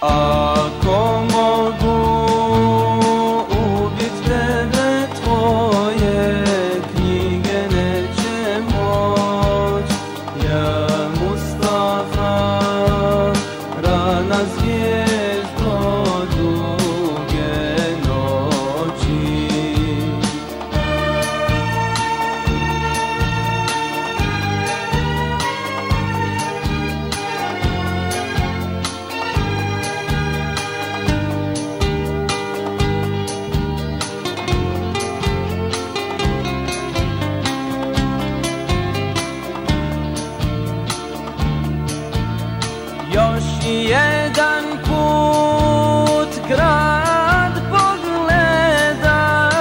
Ako mogu ubit tebe, tvoje knjige neće moć. Ja Mustafa, rana zvijezdo duge noći. Još jedan put grad pogleda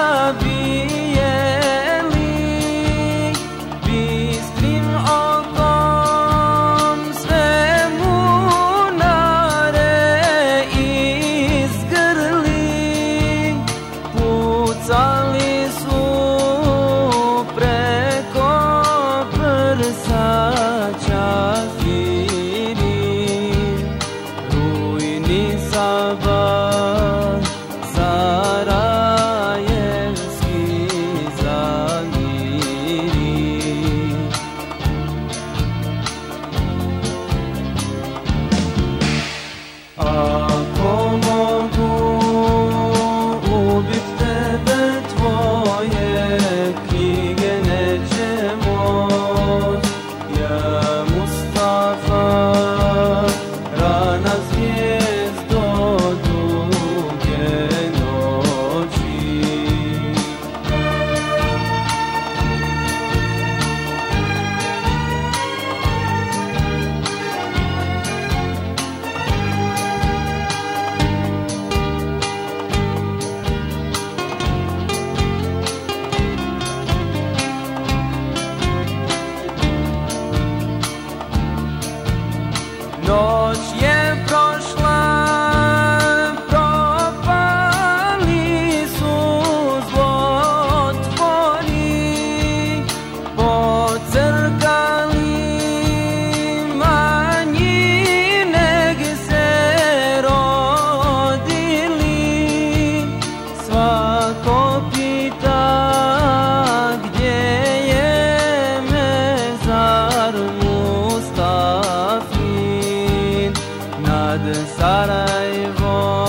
bijeli, bistrim okom sve munare izgrli. Pucali su preko prsa čafiri, Sabah Sarajevski zamiri. Ako mogu ubit tebe, tvoje knjige neće moć. Ja Mustafa, rana zvijezdo duge noći. Noć je prošla, propali su zlotvori, pocrkali manjine gdje se rodili. Svako pita gdje je mezar Mustafin, nad Sarajevom